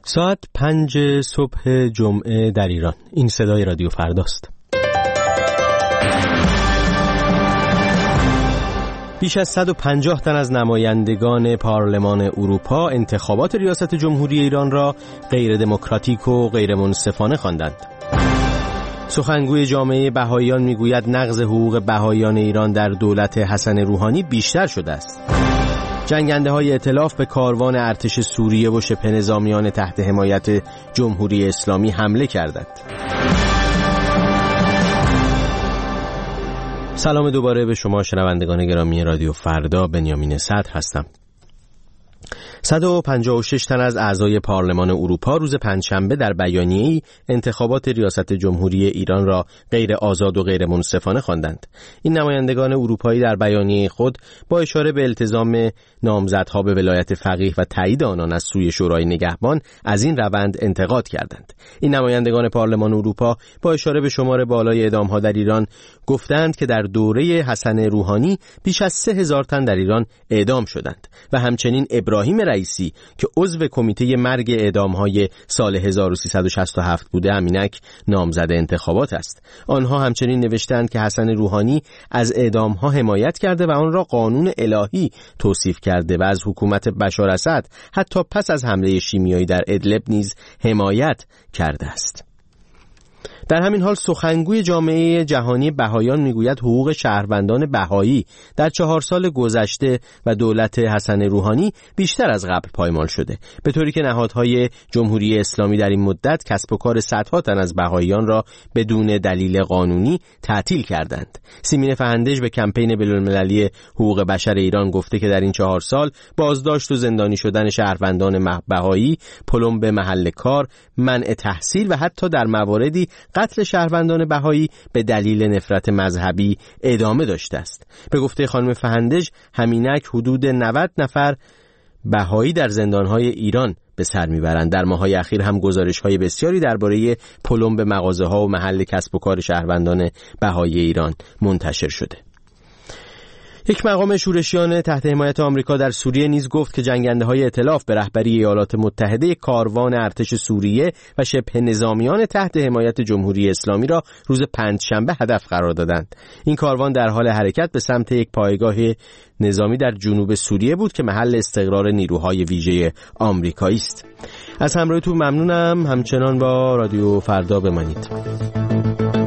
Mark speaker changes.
Speaker 1: ساعت 5 صبح جمعه در ایران. این صدای رادیو فرداست. بیش از 150 تن از نمایندگان پارلمان اروپا انتخابات ریاست جمهوری ایران را غیر دموکراتیک و غیر منصفانه خواندند. سخنگوی جامعه بهائیان میگوید نقض حقوق بهائیان ایران در دولت حسن روحانی بیشتر شده است. جنگنده‌های ائتلاف به کاروان ارتش سوریه و شبه نظامیان تحت حمایت جمهوری اسلامی حمله کردند. سلام دوباره به شما شنوندگان گرامی رادیو فردا. بنیامین صدر هستم. 156 تن از اعضای پارلمان اروپا روز پنجشنبه در بیانیه‌ای انتخابات ریاست جمهوری ایران را غیر آزاد و غیر منصفانه خواندند. این نمایندگان اروپایی در بیانیه خود با اشاره به التزام نامزدها به ولایت فقیه و تایید آنان از سوی شورای نگهبان از این روند انتقاد کردند. این نمایندگان پارلمان اروپا با اشاره به شمار بالای اعدام‌ها در ایران گفتند که در دوره حسن روحانی بیش از 3000 تن در ایران اعدام شدند و همچنین ابراهیم رئیسی که عضو کمیته مرگ اعدام‌های سال 1367 بوده همینک نامزد انتخابات است. آنها همچنین نوشتند که حسن روحانی از اعدام‌ها حمایت کرده و آن را قانون الهی توصیف کرده و از حکومت بشار اسد حتی پس از حمله شیمیایی در ادلب نیز حمایت کرده است. در همین حال سخنگوی جامعه جهانی بهائیان میگوید حقوق شهروندان بهایی در 4 سال گذشته و دولت حسن روحانی بیشتر از قبل پایمال شده، به طوری که نهادهای جمهوری اسلامی در این مدت کسب و کار صدها تن از بهائیان را بدون دلیل قانونی تعطیل کردند. سیمین فهندج به کمپین بین‌المللی حقوق بشر ایران گفته که در این 4 سال بازداشت و زندانی شدن شهروندان بهایی، پلم به محل کار، منع تحصیل و حتی در مواردی قتل شهروندان بهایی به دلیل نفرت مذهبی ادامه داشته است. به گفته خانم فهندج همینک حدود 90 نفر بهایی در زندانهای ایران به سر میبرند. در ماه‌های اخیر هم گزارش‌های بسیاری درباره پلم به مغازه‌ها و محل کسب و کار شهروندان بهایی ایران منتشر شده. یک مقام شورشیان تحت حمایت آمریکا در سوریه نیز گفت که جنگنده‌های ائتلاف به رهبری ایالات متحده کاروان ارتش سوریه و شبه نظامیان تحت حمایت جمهوری اسلامی را روز پنجشنبه هدف قرار دادند. این کاروان در حال حرکت به سمت یک پایگاه نظامی در جنوب سوریه بود که محل استقرار نیروهای ویژه آمریکایی است. از همراهیتون ممنونم. همچنان با رادیو فردا بمانید.